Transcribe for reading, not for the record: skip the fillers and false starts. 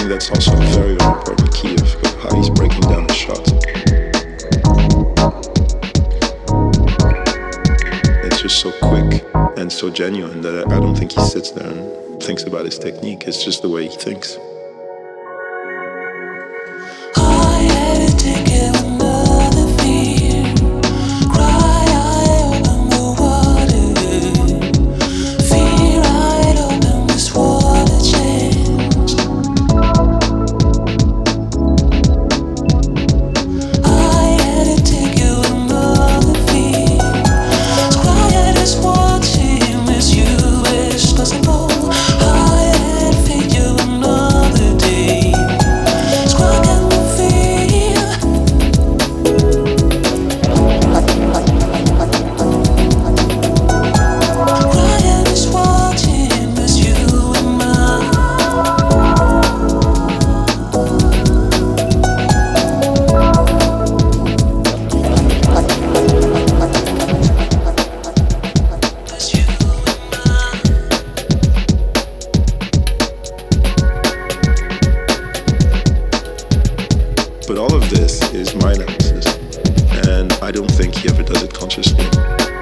think that's also a very, very important key of how he's breaking down the shot. It's just so quick and so genuine that I don't think he sits there and thinks about his technique. It's just the way he thinks. But all of this is my analysis, and I don't think he ever does it consciously.